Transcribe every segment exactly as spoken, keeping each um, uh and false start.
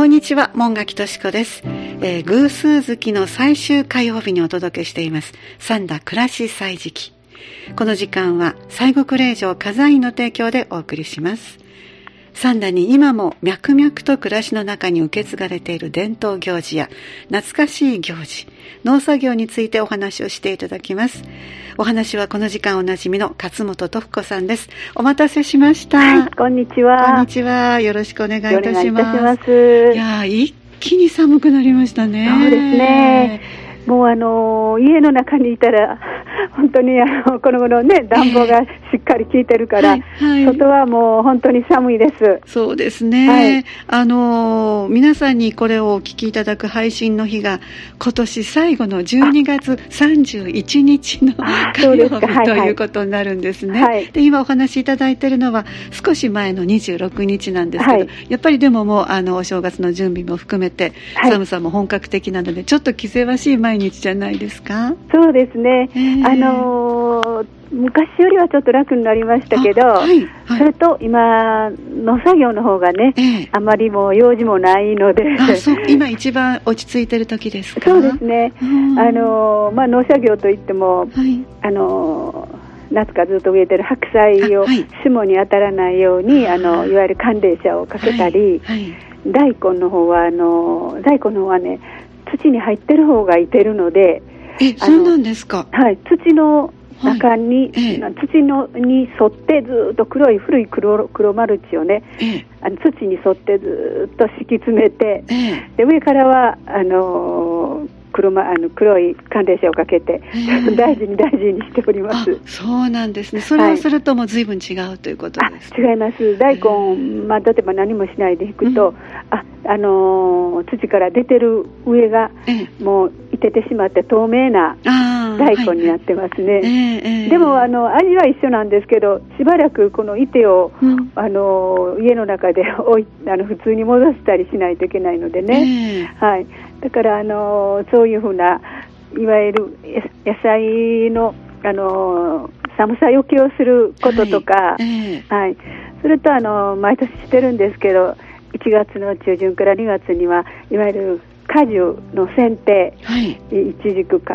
こんにちは、門垣敏子です。えー、偶数月の最終火曜日にお届けしています三田暮らし歳時記。この時間は西国霊場火山院の提供でお送りします。三田に今も脈々と暮らしの中に受け継がれている伝統行事や懐かしい行事、農作業についてお話をしていただきます。お話はこの時間おなじみの勝本徳子さんです。お待たせしました。 はい、こんにちは。 こんにちは。よろしくお願いいたします。お願いいたします。いや、一気に寒くなりましたね。 そうですね。もうあの家の中にいたら本当にあのこの頃ね暖房がしっかり効いてるから、えーはいはい、外はもう本当に寒いです。 そうですね、はい、あの皆さんにこれをお聞きいただく配信の日が今年最後のじゅうにがつさんじゅういちにちの火曜日ということになるんですね、はいはい、で今お話しいただいているのは少し前のにじゅうろくにちなんですけど、はい、やっぱりでももうあのお正月の準備も含めて、はい、寒さも本格的なのでちょっと気ぜわしい毎日じゃないですか。 そうですね、えー、あのー、昔よりはちょっと楽になりましたけど、はいはい、それと今農作業の方がね、えー、あまりもう用事もないのであそう今一番落ち着いてる時ですか。 そうですね、あのーまあ、農作業といっても、はい、あのー、夏からずっと植えてる白菜を霜に当たらないように、はい、あのいわゆる寒冷車をかけたり、はいはい、大根の方はあの大根の方はね土に入ってる方がいてるので、 え、そうなんですか。 はい、土の中に、はいええ、土のに沿ってずっと黒い古い 黒, 黒マルチをね、え、あの土に沿ってずっと敷き詰めて、で上からはあのー黒, ま、あの黒い寒冷車をかけて、大事に大事にしております。 そうなんですね。それをするともう随分違うということです、 ね、はい、違います。大根、まあ、例えば何もしないで引くと、うん、あ、あのー、土から出てる上がもういててしまって透明な大根になってますね、はいはい、でもあの味は一緒なんですけどしばらくこのいてを、うん、あの家の中で置いあの普通に戻したりしないといけないのでね、はい、だからあのそういうふうないわゆる野菜の、あの寒さよけをすることとか、はいえーはい、それとあの毎年してるんですけどいちがつの中旬からにがつにはいわゆる果樹の剪定、はい、いちじくから、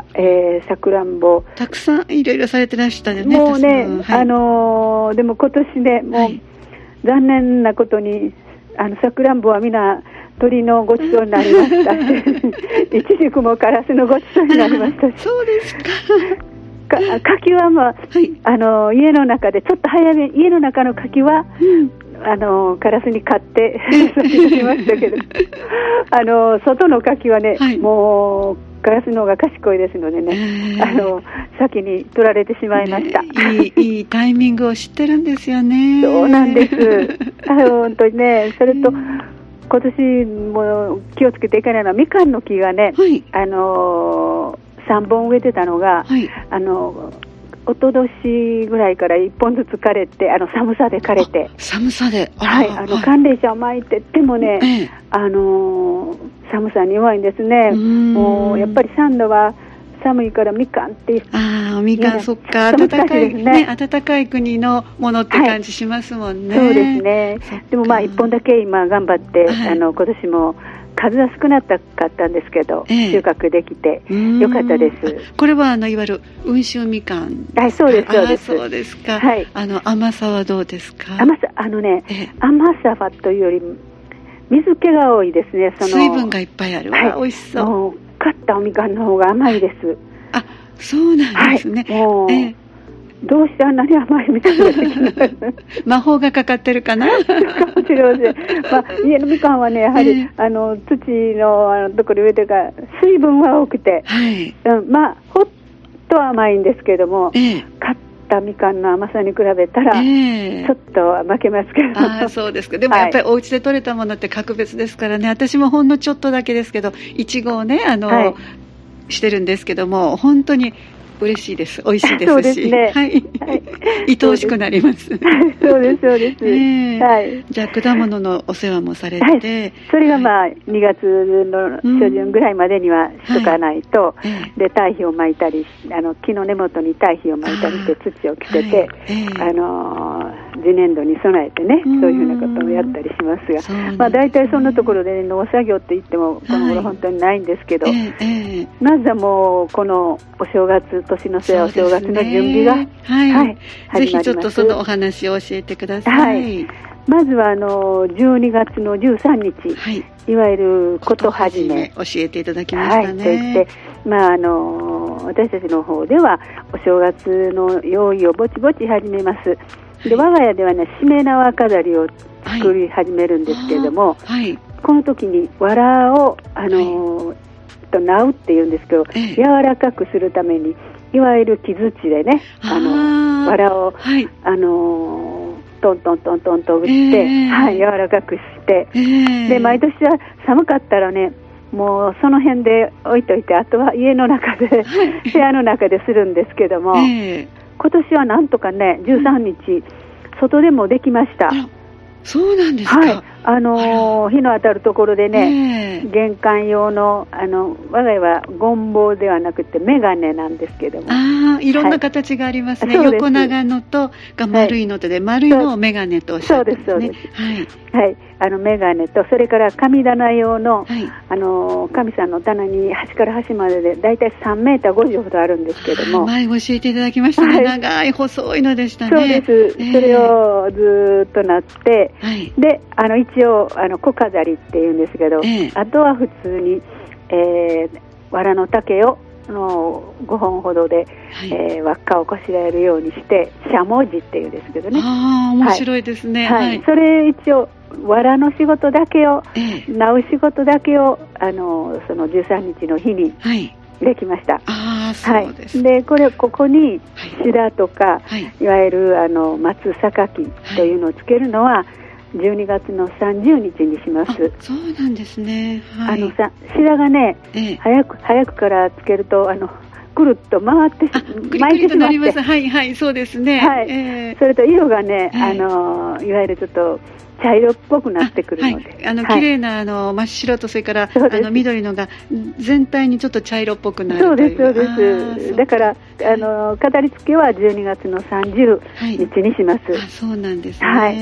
えー、さくらんぼたくさんいろいろされてらしたよね。 もうね、はい、あのー、でも今年ねもう、はい、残念なことにあのさくらんぼはみんな鳥のごちそうになりましたしいちじくもカラスのごちそうになりましたしそうですかか柿は、まあはい、あの家の中でちょっと早め家の中の柿は、うんあのカラスに買って差し出しましたけどあの外の柿はね、はい、もうカラスの方が賢いですのでね、えー、あの先に取られてしまいました、 ね、いい、いいタイミングを知ってるんですよね。 そうなんですあの本当にね。それと、えー、今年も気をつけていかないのはみかんの木がね、はい、あのさんぼん植えてたのが、はい、あのおととしぐらいからいっぽんずつ枯れてあの寒さで枯れて寒さであはいあの寒冷車を巻いてってもね、ええ、あの寒さに弱いんですね。もうやっぱり三度は寒いからみかんってああみかん、ね、そっか暖かい、ね、暖かい国のものって感じしますもんね、 はい、そうですね。でもまあいっぽんだけ今頑張って、はい、あの今年も数は少なかったんですけど、ええ、収穫できてよかったです。 これはあのいわゆる温州みかん。 はい、そうですそうです。 そうですか。はい。あの甘さはどうですか。 甘さあのね、ええ、甘さはというより水気が多いですね。その水分がいっぱいある。はい、美味しそう。 もう買ったおみかんの方が甘いです。 あ、そうなんですね。 はい、もう、ええどうしてあんなに甘いみたいな魔法がかかってるかなかもしれません、まあ、家のみかんはねやはり、えー、あの土 の, あのところで植えてから水分は多くて、はいうん、まあほっと甘いんですけども、えー、買ったみかんの甘さに比べたら、えー、ちょっと負けますけど。 あそうですか。でもやっぱりお家で採れたものって格別ですからね、はい、私もほんのちょっとだけですけどいちごをねあの、はい、してるんですけども本当に嬉しいです。美味しいですし。 そうですね。 はい。はい、愛おしくなります。 そうですそうです。えー、はい。 じゃあ果物のお世話もされて、 はい、それがまあ、はい、にがつの初旬ぐらいまでにはしとかないと、はい、で堆肥をまいたり、あの木の根元に堆肥をまいたりして土を着せて、はい、あの次年度に備えてね、そういうふうなことをやったりしますが、す、ね、まあ、大体そんなところで、ね、農作業って言ってもこの頃本当にないんですけど、はい、えーえー、まずはもうこのお正月、年の瀬、お正月の準備が、ね、はいはい、 ぜひちょっとそのお話を教えてください。はい、 まずはあのじゅうにがつのじゅうさんにち、はい、いわゆることはじめ教えていただきましたね。はい、 そして、まあ、あの私たちの方ではお正月の用意をぼちぼち始めます。で、我が家ではね、しめ縄飾りを作り始めるんですけれども、はい、この時に藁をあの、はい、となうっていうんですけど、ええ、柔らかくするためにいわゆる木槌でね、あの藁を、はい、あのトントントントンと打って、えーはい、柔らかくして、えー、で毎年は寒かったらね、もうその辺で置いといて、あとは家の中で、はい、部屋の中でするんですけども、えー、今年はなんとかねじゅうさんにち、うん、外でもできました。 そうなんですか。 はい、あのー、日の当たるところでね、えー、玄関用の、あの我が家はゴンボウではなくてメガネなんですけども、 あ、いろんな形がありますね、はい、横長のとが丸いのとで、はい、丸いのをメガネとおっしゃってますね。そうです、そうです、 はい、はい、あのメガネと、それから神棚用の、はい、あの神さんの棚に端から端まででだいたいさんメーターごじゅうほどあるんですけども、 前教えていただきましたね、はい、長い細いのでしたね。 そうです、えー、それをずっとなって、はい、であの一応あの小飾りっていうんですけど、えー、あとは普通に、えー、藁の竹をのごほんほどで、はい、えー、輪っかをこしらえるようにしてしゃもじっていうんですけどね。 ああ、面白いですね。 はいはい、それ一応藁の仕事だけを、えー、なう仕事だけをあのそのじゅうさんにちの日にできました。はい、 ああ、そうです。 はい、でこれここに白とか、はい、いわゆるあの松榊というのをつけるのは、はい、じゅうにがつのさんじゅうにちにします。 そうなんですね。 はい、あのさ白がね、ええ、早く早くからつけるとあのくるっと回って巻いてしまって、はいはい、そうですね。 はい、えー、それと色がね、えー、あのいわゆるちょっと茶色っぽくなってくるので、 はい、あの綺麗なあの真っ白とそれからあの緑のが全体にちょっと茶色っぽくなる。 そうですそうです。だからあの飾り付けはじゅうにがつのさんじゅうにちにします。はい、 あ、そうなんですね。 はい。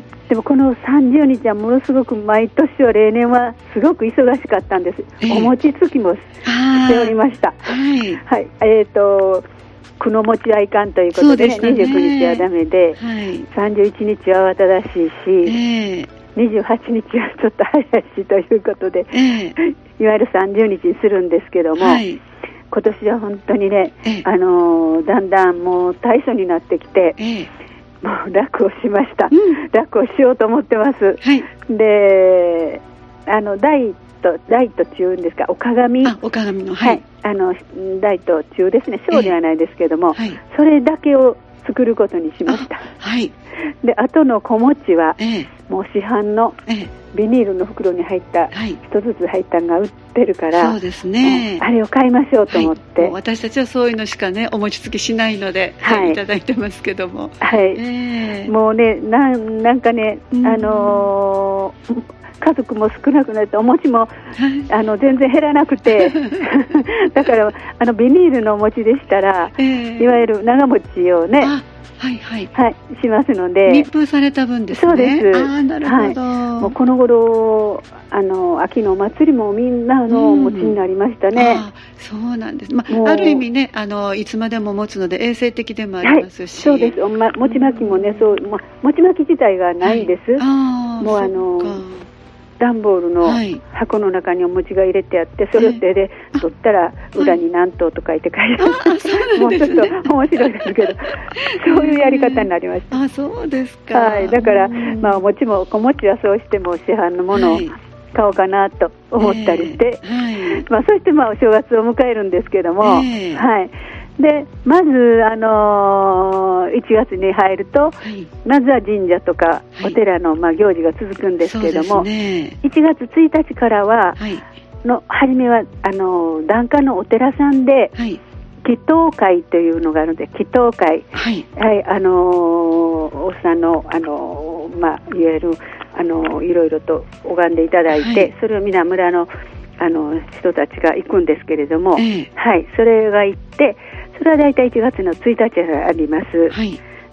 でもこのさんじゅうにちはものすごく毎年は例年はすごく忙しかったんです。えー、お餅つきもしておりました。はい。はい。えっと。くの餅はいかんということで、ね、でね、にじゅうくにちはダメで、はい、さんじゅういちにちは慌ただしいし、えー、にじゅうはちにちはちょっと早いしということで、えー、いわゆるさんじゅうにちにするんですけども、はい、今年は本当にね、えーあのー、だんだんもう大暑になってきて、えー、もう楽をしました、うん、楽をしようと思ってます、はい、であの大と大と中ですか、お鏡、 あ、お鏡の、はい、はい、あの大と中ですね、小ではないですけども、えーはい、それだけを作ることにしました。はい、で後の小餅は、えー、もう市販のビニールの袋に入った一、えー、つずつ入ったのが売ってるから、 そうですね、 あれを買いましょうと思って、はい、 もう私たちはそういうのしかねお餅つきしないので、はい、いただいてますけども、 はい、えー、もうね な, なんかね、あのー家族も少なくなってお餅もあの全然減らなくてだからあのビニールのお餅でしたら、えー、いわゆる長持ちをね、 はいはいはい、しますので、 密封された分ですね。 そうです。 あ、なるほど、 はい、もうこの頃あの秋のお祭りもみんなのお餅になりましたね。うん、あ、 そうなんです、まあ、ある意味ね、あのいつまでも持つので衛生的でもありますし、 はい、そうです。ま、餅巻きもね、そう、ま、餅巻き自体がないんです、はい、あ、もうあの段ボールの箱の中にお餅が入れてあって、それを手で取ったら裏に何等と書いて書いてあって、はい、もうちょっと面白いですけどそういうやり方になりました。 あ、そうですか。 はい、だから、まあ、お餅も小餅はそうしても市販のものを買おうかなと思ったりして、えーはい、まあ、そしてまあお正月を迎えるんですけども、えーはい、でまず、あのー、いちがつに入ると、はい、まずは神社とかお寺の、まあ、行事が続くんですけども、ね、いちがつついたちからは、はい、の初めはあのー、檀家のお寺さんで、はい、祈祷会というのがあるので、祈祷会、はいはい、あのー、おっさんの、あのーまあ、いわゆる、あのー、いろいろと拝んでいただいて、はい、それを皆村の、あの人たちが行くんですけれども、えーはい、それが行って、それはだいたいいちがつのついたちにあります、はい、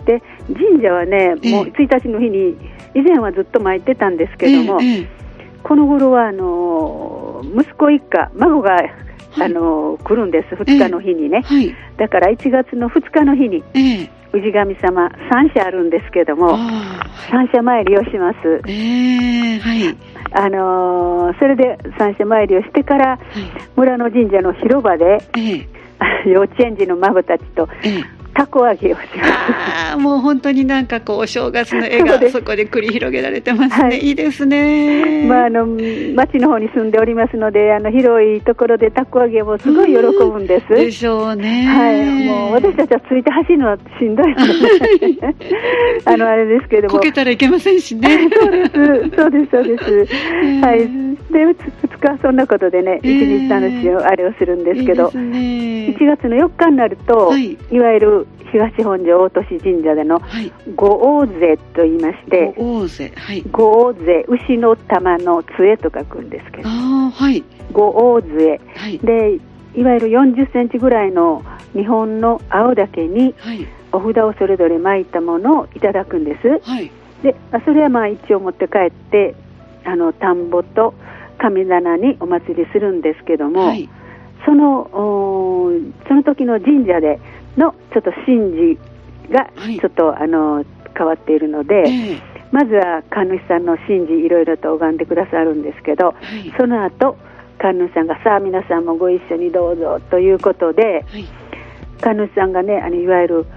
で神社はね、もうついたちの日に以前はずっと参ってたんですけども、えーえー、この頃はあの息子一家孫が、はい、あの来るんです。ふつかの日にね、えーはい、だからいちがつのふつかの日に、えー氏神様さん社あるんですけども、三社参りをします。えーはい、あのー、それで三社参りをしてから、はい、村の神社の広場で、えー、幼稚園児の孫たちと、えーたこ揚げをします。 あもう本当になんかこうお正月の絵がそこで繰り広げられてますね、はい、いいですね。 まあ、あの町の方に住んでおりますので、あの広いところでたこ揚げもすごい喜ぶんです。 でしょうね、 はい、もう私たちはついて走るのはしんどいあのあれですけども、 こけたらいけませんしねそうですそうですそうです、はい、でふつかそんなことでね、いちにち楽しいあれをするんですけど、いいですね、いちがつのよっかになると、はい、いわゆる東本庄大年神社での五王勢と言いまして、 五王勢、はい、 五王勢、牛の玉の杖と書くんですけど、 あ、はい、 五王勢、はい、でいわゆるよんじゅっセンチぐらいの日本の青竹にお札をそれぞれ巻いたものをいただくんです、はい、でそれはまあ一応持って帰ってあの田んぼと神棚にお祭りするんですけども、はい、そのその時の神社でのちょっと神事がちょっと、はい、あの変わっているので、えー、まずは神主さんの神事いろいろと拝んでくださるんですけど、はい、その後神主さんがさあ皆さんもご一緒にどうぞということで、はい、神主さんがね、あのいわゆる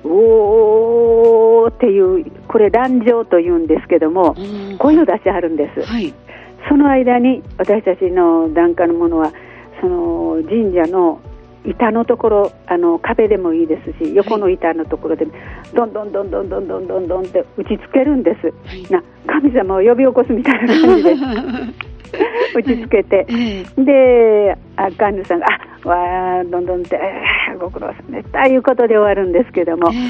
おーっていうこれ壇上というんですけども、声を出しはるんです、はい、その間に私たちの檀家のものはその神社の板のところ、あの壁でもいいですし横の板のところでどんどんどんどんどんどんどんどんって打ちつけるんです、はい、な神様を呼び起こすみたいな感じで打ちつけて、で神主さんがあわーどんどんって、えー、ご苦労さんねということで終わるんですけども、はい、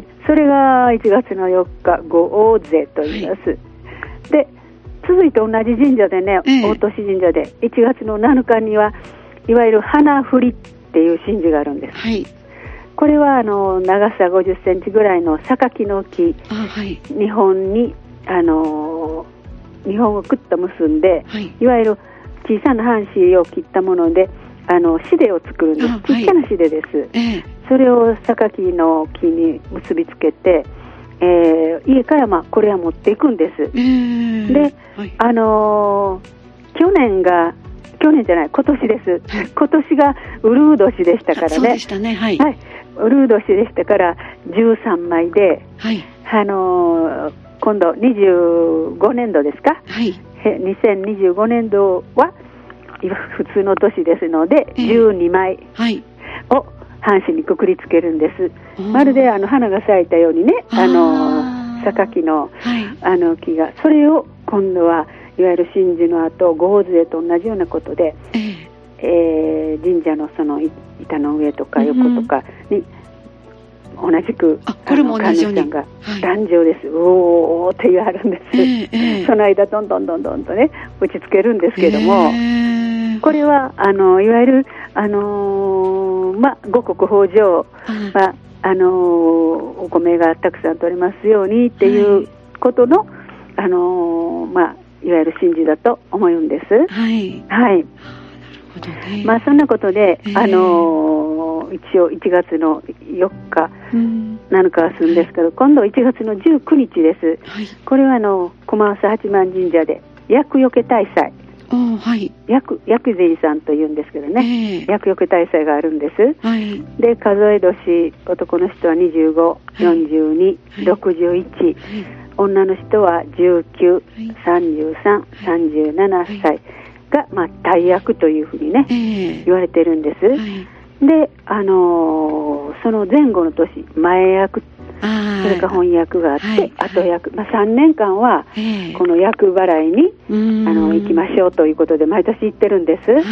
それがいちがつのよっか五王勢と言います、はい、で続いて同じ神社でね、大年神社でいちがつのなのかにはいわゆる花振りっていう神事があるんです、はい、これはあの長さごじゅっセンチぐらいの榊の木、はい、日本にあの日本をくっと結んで、はい、いわゆる小さな半紙を切ったものであのシデを作るんです。小さなシデです、はい、それを榊の木に結びつけて、えー、家からまあこれは持っていくんです、えー、で、はい、あのー、去年が去年じゃない今年です、はい、今年がウルー年でしたからね。 そうでしたね、はい、 はい、ウルー年でしたからじゅうさんまいで、はい、あのー、今度にじゅうごねんどですか、はい、にせんにじゅうごねんどは普通の年ですので、えー、じゅうにまいを半紙にくくりつけるんです、まるであの花が咲いたようにね、あの榊の、はい、あの木が、それを今度はいわゆる神事の後豪勢と同じようなことで、えーえー、神社のその板の上とか横とかに同じく、 あこれも同じように神主さんが壇上です、はい、おーって言われるんです、えーえー、その間どんどんどんどんとね打ちつけるんですけども、えー、これはあのいわゆるあのー、ま五穀豊穣は、あのー、お米がたくさん取れますようにっていうことの、はい、あのー、まあいわゆる神事だと思うんです。はい。はい。ね、まあそんなことで、えー、あのー、一応いちがつのよっか、うん、なのかはするんですけど、はい、今度いちがつのじゅうくにちです。はい、これはあの駒臼八幡神社で厄除け大祭。はい、薬薬膳さんというんですけどね、えー、厄除け大祭があるんです、はい、で数え年男の人はにじゅうご、よんじゅうに、はい、ろくじゅういち、はい、女の人はじゅうきゅう、さんじゅうさん、さんじゅうななさいが、まあ、大役というふうにね、えー、言われてるんです、はい、で、あのー、その前後の年前役それから翻訳があって、はい、後役、まあ、さんねんかんはこの役払いに、えー、あの行きましょうということで毎年行ってるんです、はい、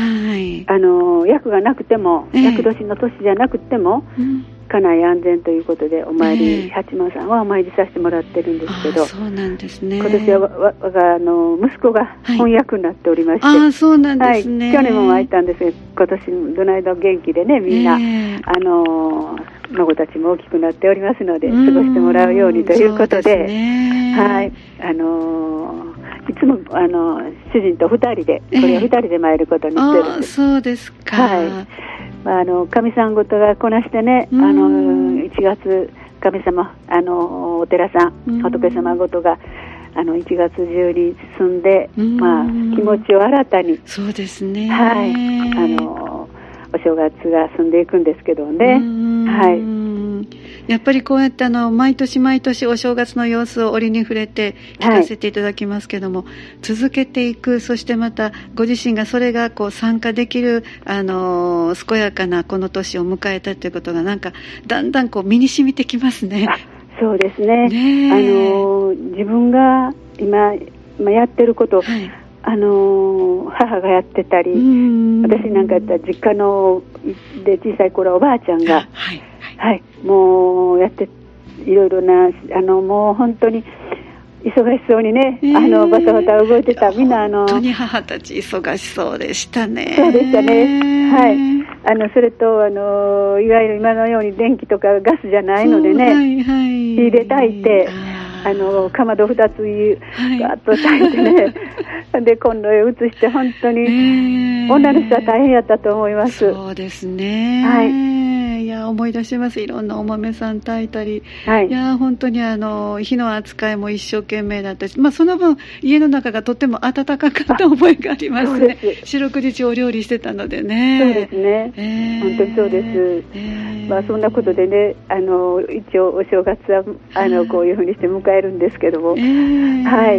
あの役がなくても、えー、役年の年じゃなくても、うん家内安全ということでお参り、えー、八幡さんはお参りさせてもらってるんですけど、 そうなんですね、 今年はわ我があの息子が翻訳になっておりまして、 はい、あそうなんですね、 はい、去年も参ったんですが今年どの間元気でねみんな、えー、あの孫たちも大きくなっておりますので過ごしてもらうようにということで、はい、あのー、いつもあの主人とふたりでこれをふたりで参ることにしてるんです。 えー、そうですか。 はい、まあ、あの神さんごとがこなしてね、あのいちがつ神様あのお寺さん仏様ごとがあのいちがつ中に進んで、まあ、気持ちを新たに、 そうですね、 はい、あのお正月が進んでいくんですけどね、はい、 やっぱりこうやってあの毎年毎年お正月の様子を折に触れて聞かせていただきますけども、はい、続けていく、そしてまたご自身がそれがこう参加できるあの健やかなこの年を迎えたということがなんかだんだんこう身に染みてきますね。 そうですね、ね、あの自分が今、今やってること、はい、あの母がやってたり、私なんかやったら実家ので小さい頃おばあちゃんが、はいはい、もうやっていろいろなあのもう本当に忙しそうにね、えー、あのバタバタ動いてたみんなあの本当に母たち忙しそうでしたね。 そうでしたね、はい、あのそれとあのいわゆる今のように電気とかガスじゃないのでね、はいはい、火で炊いてあのかまどふたつガッと炊いてね、はい、で今度へ移して本当に、えー、女の人は大変やったと思います。 そうですね、はい、いや思い出します。いろんなお豆さん炊いたり、はい、いや本当にあの火の扱いも一生懸命だったし、まあ、その分家の中がとっても暖かかった覚えがありますね。四六時中お料理してたのでね。 そうですね、えー、本当にそうです、えーまあ、そんなことでねあの一応お正月はあのこういうふうにして迎えるんですけども、えー、はい、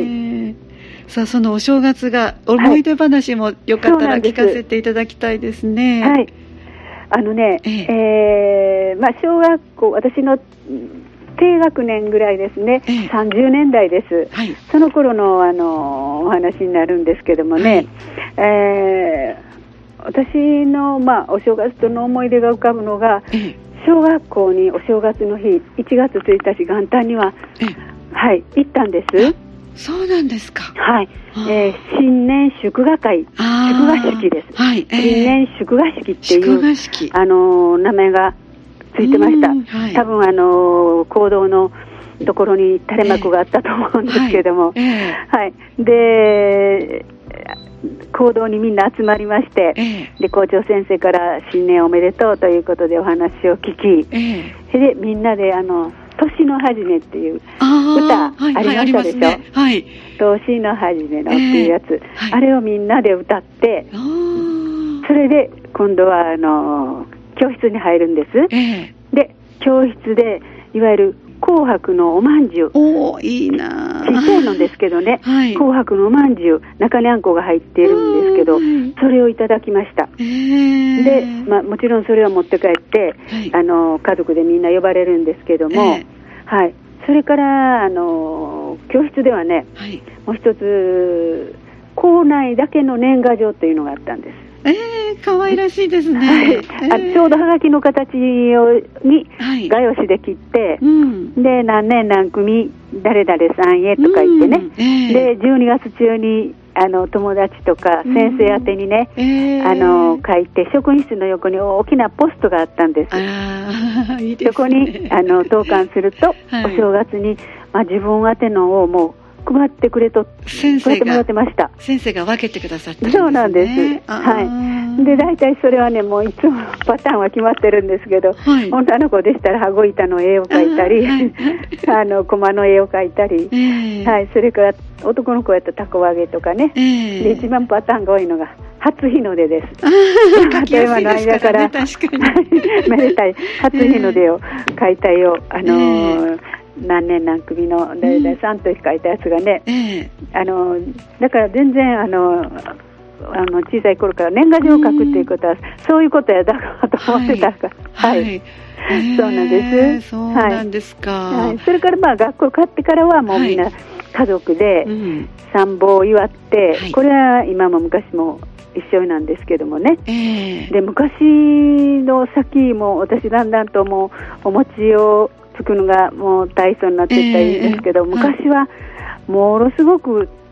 さあそのお正月が思い出話もよかったら聞かせていただきたいですね。 はい、あのね、えーえーまあ、小学校私の低学年ぐらいですね、えー、さんじゅうねんだいです、はい、その頃の、あのお話になるんですけどもね、はい、えー、私の、まあ、お正月との思い出が浮かぶのが、えー、小学校にお正月の日いちがつついたち元旦には、えーはい、行ったんです。 そうなんですか。 はい、えー、新年祝賀会、祝賀式です、はい、えー、新年祝賀式っていうあのー、名前がついてました、はい、多分あのー、講堂のところに垂れ幕があったと思うんですけども、えーはいはい、で講堂にみんな集まりまして、えー、で校長先生から新年おめでとうということでお話を聞き、えー、でみんなであの年の初めっていう歌ありましたでしょ、はいはい、年の初めのっていうやつ、えーはい、あれをみんなで歌って、それで今度はあの教室に入るんです、えー、で教室でいわゆる紅白のおまんじゅう、 おーいいな、 小さいのですけどね、はい、紅白のおまんじゅう中にあんこが入っているんですけど、それをいただきました、えー、で、まあ、もちろんそれを持って帰って、はい、あの家族でみんな呼ばれるんですけども、えーはい、それからあの教室ではね、はい、もう一つ校内だけの年賀状というのがあったんです。 えー、かわいらしいですね、 はいえー、あちょうどはがきの形をに画用紙で切って、はいうん、で何年何組誰々さんへとか言ってね、うんえー、でじゅうにがつ中にあの友達とか先生宛てにね、うんえー、あの書いて職員室の横に大きなポストがあったんです。 あいいですね、 そこにあの投函すると、はい、お正月に、まあ、自分宛てのをもう配ってくれと先生がもらってました。 先生が分けてくださってるんですね。 そうなんです、はい、で大体それはねもういつもパターンは決まってるんですけど、はい、女の子でしたら羽子板の絵を描いたり あ,、はい、あの駒の絵を描いたり、えーはい、それから男の子やったらたこ揚げとかね、えー、で一番パターンが多いのが初日の出です。 書きやすいですからね、確かにめでたい初日の出を描いた絵を、あのーえー何年何組の誰々さんと書いたやつがね、うんええ、あのだから全然あのあの小さい頃から年賀状を書くっていうことは、うん、そういうことやだろうと思ってたから、はい、はい、そうなんです。 そうなんですか、 はいはい、それからまあ学校帰ってからはもうみんな家族で参謀を祝って、はい、これは今も昔も一緒なんですけどもね、えー、で昔の先も私だんだんともうお餅を作るのがもう大層になっていったらいいんですけど、えー、昔はものすごく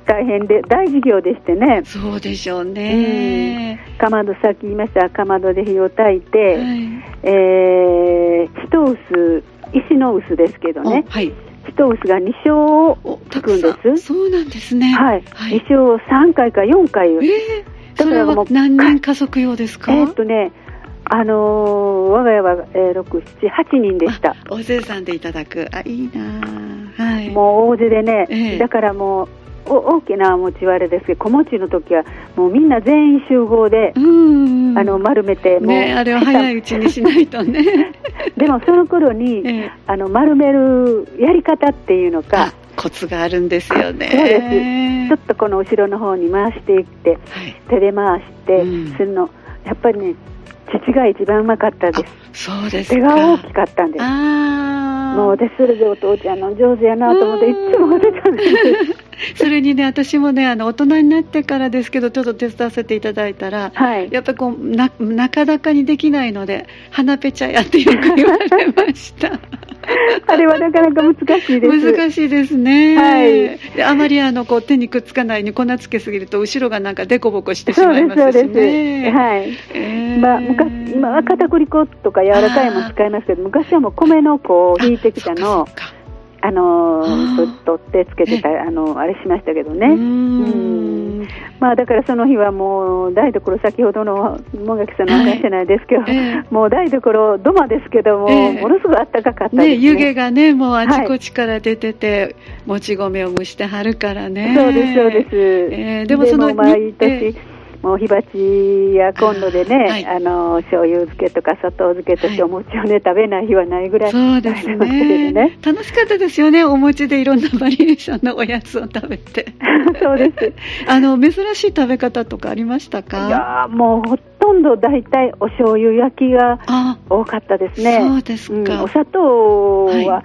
大変で大事業でしてね。 そうでしょうね、 うん、かまど、さっき言いましたかまどで火を焚いて、はい、えー、一臼、石の臼ですけどね、はい、一臼がに升をつくんです。 そうなんですね、 はい、はい、に升をさんかいかよんかい、えー、 それは何人家族用ですか？ えーっとねあのー、我が家は、えー、ろく、なな、はちにんでした。 大勢さんでいただく。あ、いいな、はい、もう大勢でね、えー、だからもうお大きな餅はあれですけど、小餅の時はもうみんな全員集合で、うんうん、あの丸めてもう、 ね、あれは早いうちにしないとねでもその頃に、えー、あの丸めるやり方っていうのか、 コツがあるんですよね。 そうです。ちょっとこの後ろの方に回していって、はい、手で回してするの、うん、やっぱりね、父が一番うまかったです。 そうですか。 手が大きかったんです。あ、もうで、それでお父ちゃんの上手やなと思っていつも出たんですそれにね、私もね、あの大人になってからですけど、ちょっと手伝わせていただいたら、はい、やっぱりこうななかなかにできないので、花ペチャやってよく言われましたあれはなかなか難しいです。 難しいですね、はい、であまりあのこう手にくっつかないに粉つけすぎると後ろがなんかデコボコしてしまいますしね。そうです、そうです、はい、えーまあ、昔今は片栗粉とか柔らかいも使いますけど、昔はもう米の粉をひいてきたのをあのー、取ってつけてた、あのー、あれしましたけどね。うーん、うん、まあ、だからその日はもう台所、先ほどの門垣さんの話じゃないですけど、はい、えー、もう台所土間ですけども、えー、ものすごい暖かかったですね。ね、 湯気がね、もうあちこちから出てて、はい、もち米を蒸してはるからね。 そうです、そうです、 えー、でもそのでも毎年、えーもう火鉢やコンロでね、はい、あの醤油漬けとか砂糖漬けとしてお餅をね、はい、食べない日はないぐらい、 そうですね、ね、楽しかったですよね、お餅でいろんなバリエーションのおやつを食べてそうですあの珍しい食べ方とかありましたか？ いやもうほとんど大体お醤油焼きが多かったですね。 そうですか、 うん、お砂糖は、はい、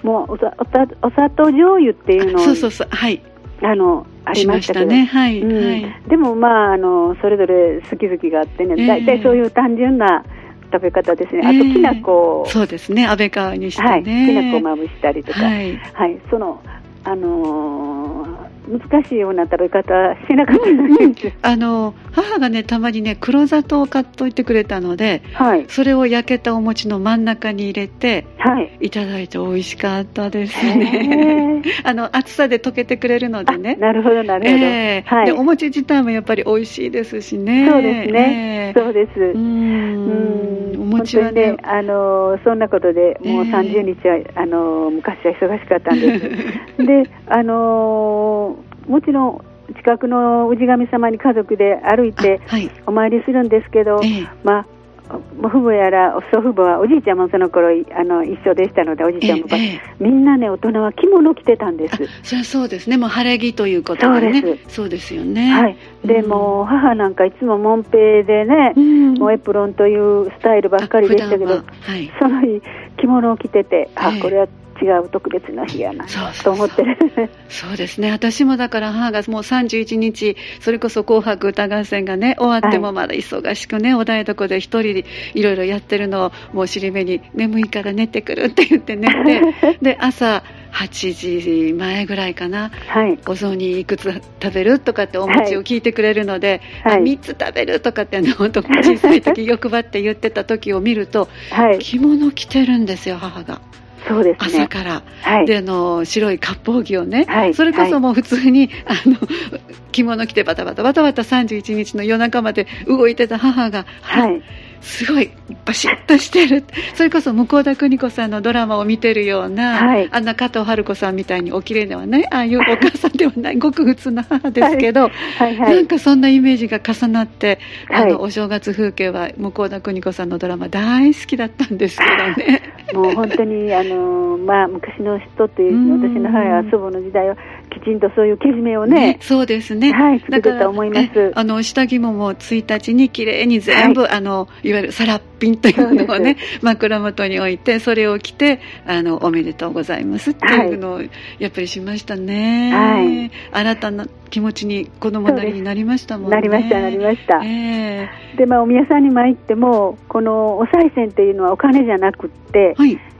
もう お, お, お砂糖醤油っていうのを、 そうそうそう、はい、 あのありましたけどね、はい、うん、はい、 でもまあ、あのそれぞれ好き好きがあってね、えー、大体そういう単純な食べ方ですね。あときな粉、 えー、そうですね、安倍川にしてね、 はい、きな粉をまぶしたりとか、はいはい、そのあのー難しいような食べ方しなかったんです、うん、 あの母がね、たまにね、黒砂糖を買っといてくれたので、はい、それを焼けたお餅の真ん中に入れて、はい、いただいて美味しかったですねあの厚さで溶けてくれるのでね。 なるほど、なるほど、えーはい、でお餅自体もやっぱり美味しいですしね。 そうですね、えー、そうです。うーん、うん、お餅はね、あのそんなことでもうさんじゅうにちは、えー、あの昔は忙しかったんですで、あのもちろん近くの氏神様に家族で歩いてお参りするんですけど、はい、えー、まあ母父母やら祖父母はおじいちゃんもその頃あの一緒でしたので、おじいちゃんも、ええ、みんなね、大人は着物着てたんです。 そりゃそうですね、もう晴れ着ということでね。そうです、そうですよね、 はい、で、うん、もう母なんかいつもモンペでね、うん、もうエプロンというスタイルばっかりでしたけど、はい、その日着物を着てて、あ、ええ、これは違う特別な日やなと思ってる。 そうですね、私もだから母がもうさんじゅういちにち、それこそ紅白歌合戦がね終わってもまだ忙しくね、はい、お台所で一人でいろいろやってるのをもう尻目に、眠いから寝てくるって言って寝てで朝はちじまえぐらいかな、はい、お雑煮いくつ食べるとかってお餅を聞いてくれるので、はい、みっつ食べるとかって本当小さい時欲張って言ってた時を見ると、はい、着物着てるんですよ、母が。 そうですね、 朝から、はい、であの白い割烹着をね、はい、それこそもう普通に、はい、あの着物着てバタバタバタバタさんじゅういちにちの夜中まで動いてた母が、はい、すごいバシッとしてる。それこそ向田邦子さんのドラマを見てるような、はい、あんな加藤春子さんみたいにお綺麗ではない、ああいうお母さんではないごく普通な母ですけど、はいはいはい、なんかそんなイメージが重なって、はい、あのお正月風景は向田邦子さんのドラマ大好きだったんですけどね。 もう本当にあの、まあ、昔の人という私の母や祖母の時代はきちんとそういうけじめを ね, ねそうですね、 はい、作ると思います。 あの下着ももうついたちにきれいに全部、はい、あのいわゆるサラッピンというのをね枕元に置いて、それを着てあのおめでとうございますっていうのをやっぱりしましたね、はい、新たな気持ちに子供なりになりましたもんね。 なりましたなりました、えー、で、まあ、お宮さんに参ってもこのお賽銭っていうのはお金じゃなくって、はい、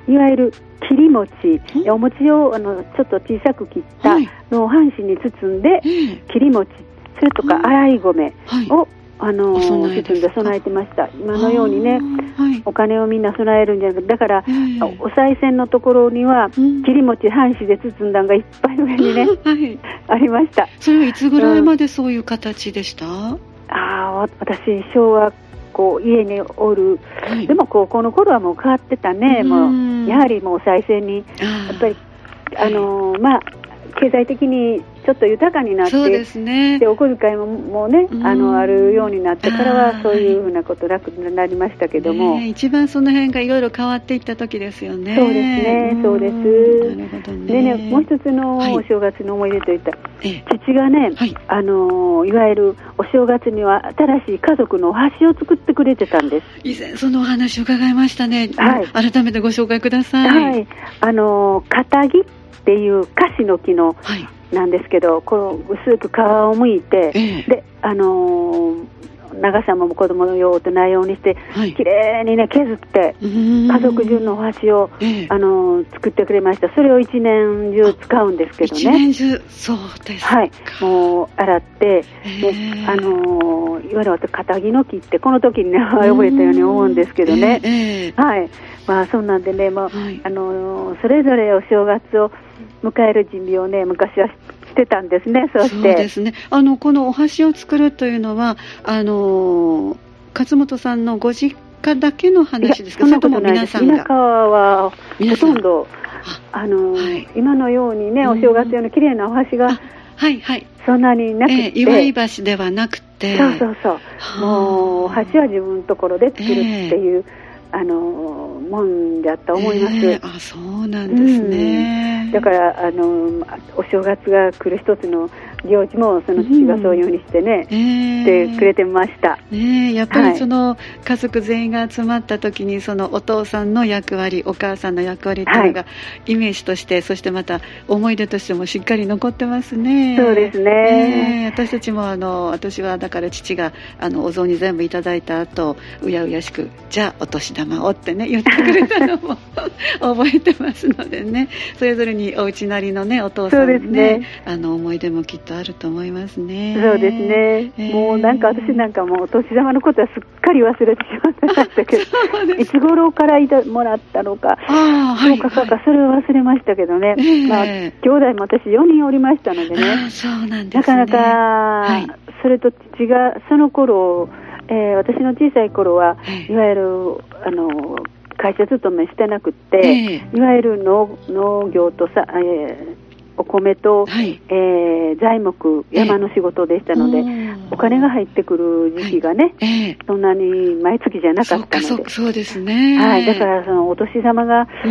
いわゆる切り餅、お餅をあのちょっと小さく切ったのを半紙に包んで、はい、切り餅、それとか洗い米を、はい、あの包んで備えてました。今のようにね、はい、お金をみんな備えるんじゃなくて、だから、えー、お賽銭のところには、うん、切り餅半紙で包んだのがいっぱい上にね、はい、ありました。 それはいつぐらいまでそういう形でした？うん、 あ、私小学校家におる、はい、でも高校の頃はもう変わってたね。もうやはりもうお賽銭にやっぱりあのー、まあ経済的にちょっと豊かになって、 そうですね、 でお小遣いももうね、あのあるようになってからはそういうふうなこと楽になりましたけども、 ね、一番その辺がいろいろ変わっていった時ですよね。 そうですね、そうです。なるほどね。でね、もう一つのお正月の思い出といったら、はい、父がね、はい、あのいわゆるお正月には新しい家族のお箸を作ってくれてたんです。 以前そのお話を伺いましたね。はい、改めてご紹介ください。 はい、あの肩木っていうカシの木の、はい、なんですけど、こう薄く皮を剥いて、ええ、で、あのー、長さも子供の用とないようにして、はい、きれいにね削って家族中のお箸を、ええ、あのー、作ってくれました。それを一年中使うんですけどね。 一年中、そうですか。 はい、もう洗って、ええ、あのー、いわゆる肩木の木ってこの時にね覚えたように思うんですけどね、ええ、はい、まあそんなんでね、もう、はい、あのー、それぞれお正月を迎える準備をね昔はしてたんですね。そうして、 そうですね、あのこのお箸を作るというのはあの勝本さんのご実家だけの話ですか？ そんなことないです。田舎はほとんどあの、はい、今のようにねお正月用の綺麗なお箸が、はいはい、そんなになくて、えー、 祝い箸ではなくて、 そうそうそう、もうお箸は自分のところで作るっていう、えー、あのもんだと思います。 えー、あ、そうなんですね。 うん、だからあのお正月が来る一つの行事もその父がそういうふうにしてね、うんえー、してくれてました。 ね、やっぱりその家族全員が集まった時にそのお父さんの役割、お母さんの役割というのがイメージとして、はい、そしてまた思い出としてもしっかり残ってますね。 そうですね。 えー、私たちもあの私はだから父があのお雑煮全部いただいた後うやうやしくじゃあお年玉をってね言ってくれたのも覚えてますのでね、それぞれにお家なりのねお父さんの ね, ねあの思い出もきっとあると思いますね。 そうですね、えー、もうなんか私なんかもうお年玉のことはすっかり忘れてしまってましたけどいつ頃からいたもらったのかそうかそうか、はい、それを忘れましたけどね、えーまあ、兄弟も私よにんおりましたのでね、 そうなんですね、 なかなか、はい、それと父がその頃、えー、私の小さい頃は、えー、いわゆるあの会社勤めしてなくって、えー、いわゆる 農, 農業とさ、えーお米と、はいえー、材木山の仕事でしたので、えー、お金が入ってくる時期がね、はいえー、そんなに毎月じゃなかったので、 そうかそうですね、 はい、だからそのお年玉が、うん、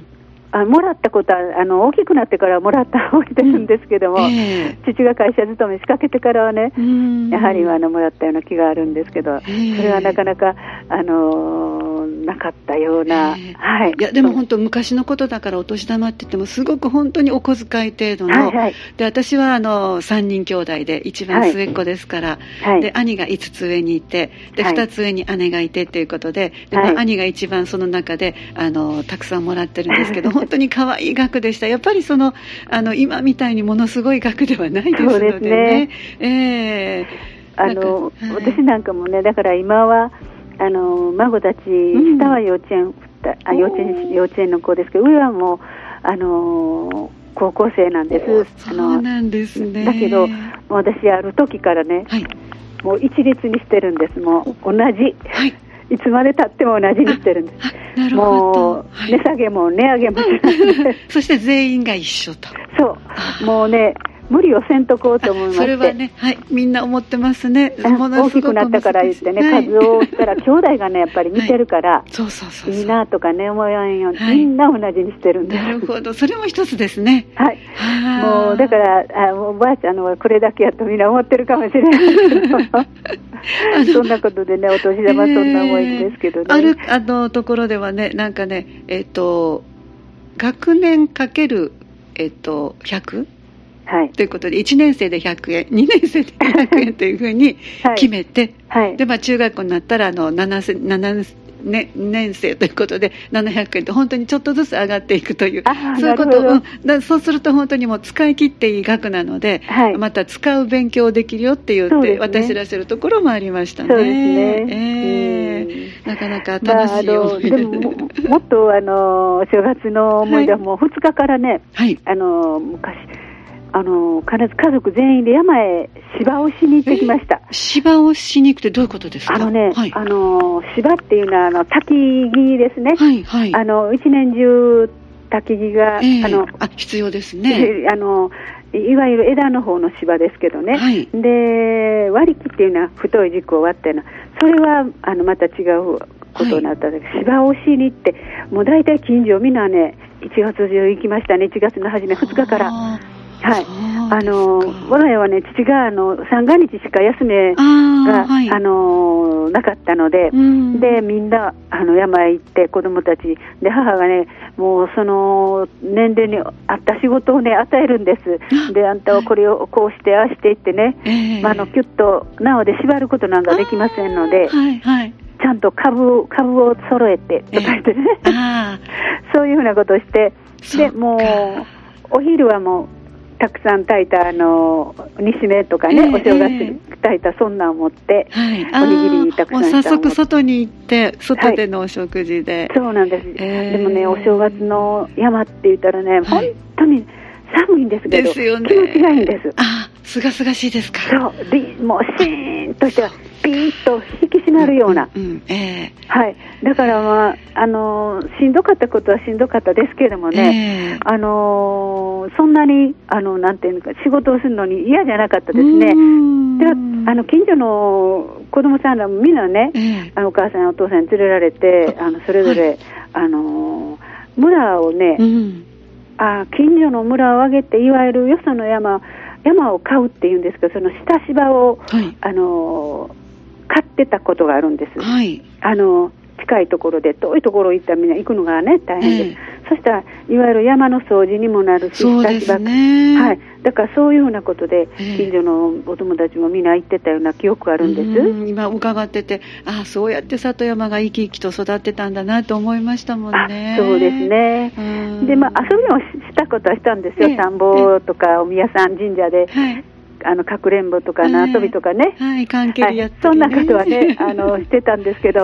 あもらったことはあの大きくなってからもらった覚えてるんですけども、うんえー、父が会社勤め仕掛けてからはね、うん、やはりあのもらったような気があるんですけど、えー、それはなかなかあのーなかったような、えーはい、 いやでも本当昔のことだからお年玉って言ってもすごく本当にお小遣い程度の、はいはい、で私はあのさんにん兄弟で一番末っ子ですから、はい、で兄がいつつ上にいてで、はい、ふたつ上に姉がいてということで、で、まあはい、兄が一番その中であのたくさんもらってるんですけど本当に可愛い額でした。やっぱりそのあの今みたいにものすごい額ではないですのでね。そうですね、えー、あの、はい、私なんかもねだから今はあの孫たち、下は幼稚園、あ幼稚園、幼稚園の子ですけど上はもうあの高校生なんです。 そうなんですね。 だけど私ある時からね、はい、もう一律にしてるんです。もう同じ、はい、いつまで経っても同じにしてるんです。 なるほど。 もう値下げも値上げもそして全員が一緒と。 そうもうね無理をせんとこうと思いまして、 それはね、はい、みんな思ってますね。 大きくなったから言ってね、はい、数をしたら兄弟がねやっぱり見てるから、はい、 そうそうそうそういいなとかね思わんように、はい、みんな同じにしてるんです。 なるほど、それも一つですね。 はい、もうだからあおばあちゃんのはこれだけやとみんな思ってるかもしれないけどそんなことでねお年玉そんな思いですけどね、 えー、あるあのところではねなんかねえっ、ー、と学年かけるえっ、ー、とひゃくはい、ということでいちねん生でひゃくえんにねん生でひゃくえんというふうに決めて、はいはい、でまあ、中学校になったらあの 7, 7, ね、年生ということでななひゃくえんと本当にちょっとずつ上がっていくという、そういうことを、うん、だそうすると本当にもう使い切っていい額なので、はい、また使う勉強できるよって言って、ね、渡しらせるところもありましたね。 そうですね、 えー、なかなか楽しい思い出、 まあ、でももっとあの正月の思い出はもうふつかからね、はい、あの昔あの必ず家族全員で山へ芝をしに行ってきました。 芝をしに行くってどういうことですか？ あのね、はい、あの芝っていうのはあの焚き木ですね、はいはい、あの一年中焚き木が、えー、あのあ必要ですね。 あのいわゆる枝の方の芝ですけどね、はい、で割り木っていうのは太い軸を割ってのそれはあのまた違うことになったんです、はい、芝をしに行ってもう大体近所みんなねいちがつ中行きましたね。いちがつの初めふつかからはい、あの我が家はね父があの三が日しか休めがあ、はい、あのなかったので、うん、でみんなあの山へ行って子供たちで母がねもうその年齢に合った仕事をね与えるんです。であんたはこれをこうしてああしていってね、えーまあ、あのキュッと縄で縛ることなんかできませんので、はいはい、ちゃんと株株を揃えてとか言ってね、えー、あそういうふうなことをしてでもうお昼はもうたくさん炊いたあの煮しめとかね、えー、お正月に炊いたそんなんを持って、はい、おにぎりたくさんしたもう早速外に行って外でのお食事で、 はい、そうなんです、えー、でもねお正月の山って言ったらね、はい、本当に寒いんですけどですよね、気持ちがいいんです。 あすがすがしいですか？ そうでもうシーンとしてはピーッと引き締まるような、うんうんえーはい、だからまあ、あのー、しんどかったことはしんどかったですけれどもね、えーあのー、そんなにあのなんていうのか仕事をするのに嫌じゃなかったですね。であの近所の子供さんらもみんなね、えー、あのお母さんお父さんに連れられてあのそれぞれ、はいあのー、村をね、うんあ近所の村を挙げていわゆるよその山山を買うっていうんですけどその下芝を、はいあのー、買ってたことがあるんです、はいあのー、近いところで遠いところ行ったらみんな行くのがね大変です、えー、そしたらいわゆる山の掃除にもなるしそうですね、 はい、だからそういうふうなことで近所のお友達もみんな行ってたような記憶があるんです、えー、 今伺っててあそうやって里山が生き生きと育ってたんだなと思いましたもんね。 そうですね。で、まあ、遊びもしたことはしたんですよ、えー、田んぼとかお宮さん神社で、はいあのかくれんぼとか縄跳びとかね、 はい、関係やって、ねはい、そんなことはねあのしてたんですけど、はい、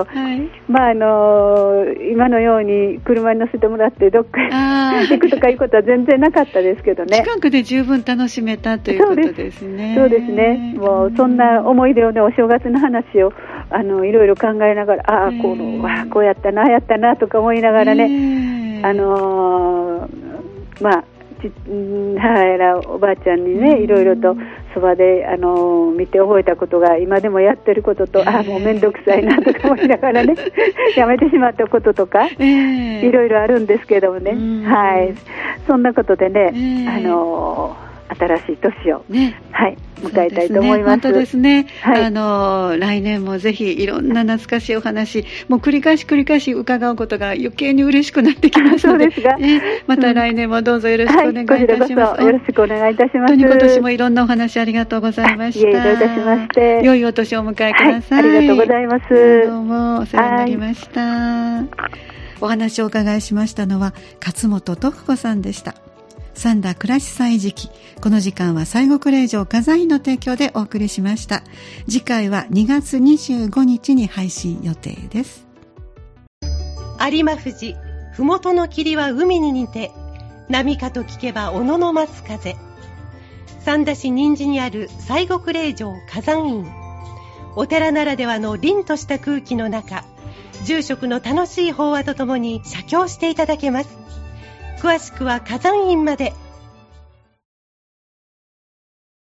まああの今のように車に乗せてもらってどっか行くとかいうことは全然なかったですけどね。 近くで十分楽しめたということですね。 そうですね。もうそんな思い出をねお正月の話をあのいろいろ考えながらああこうわこうやったなああやったなとか思いながらねあのー、まあ母やらおばあちゃんにねいろいろとそばであの見て覚えたことが今でもやってることと、えー、あもうめんどくさいなとか思いながらねやめてしまったこととか、えー、いろいろあるんですけどもね、はいそんなことでね、えー、あの新しい年を、ねはい、迎えたいと思います。 本当ですね、はい、あの来年もぜひいろんな懐かしいお話もう繰り返し繰り返し伺うことが余計に嬉しくなってきますので、 そうですが、 ね、また来年もどうぞよろしくお願いいたします、はい、こちらこそよろしくお願いいたします。 本当に今年もいろんなお話ありがとうございました。 いえいえいたしまして良いお年をお迎えください、 はい、ありがとうございます。 どうもお世話になりました、はい、お話をお伺いしましたのは勝本徳子さんでした。三田倉石祭時期、この時間は西国霊場火山院の提供でお送りしました。次回はにがつにじゅうごにちに配信予定です。 有馬富士ふもとの霧は海に似て波かと聞けば小野の松風。三田市人参にある西国霊場火山院、お寺ならではの凛とした空気の中、住職の楽しい法話とともに写経していただけます。詳しくは火山院まで